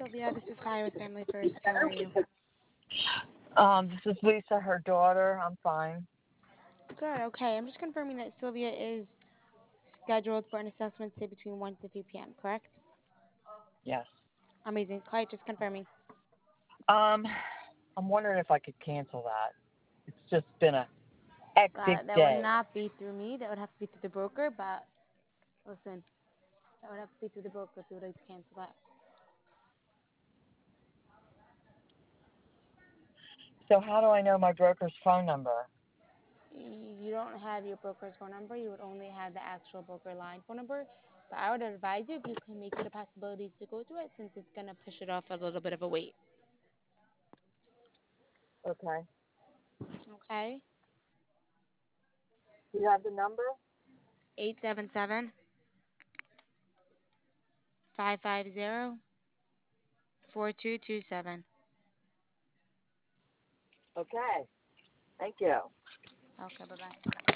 Sylvia. This is Kai with Family First. How are you? This is Lisa, her daughter. I'm fine. Good. Okay. I'm just confirming that Sylvia is scheduled for an assessment today between 1 to 3 p.m., correct? Yes. Amazing. Kai, just confirming. Um, I'm wondering if I could cancel that. It's just been a hectic Got it. That would day. not be through me. That would have to be through the broker. But listen, that would have to be through the broker if you would like to cancel that. So how do I know my broker's phone number? You don't have your broker's phone number. You would only have the actual broker line phone number. But I would advise you if you can make it a possibility to go to it since it's going to push it off a little bit of a wait. Okay. Okay? Do you have the number? 877 550 4227. Okay. Thank you. Okay, bye bye.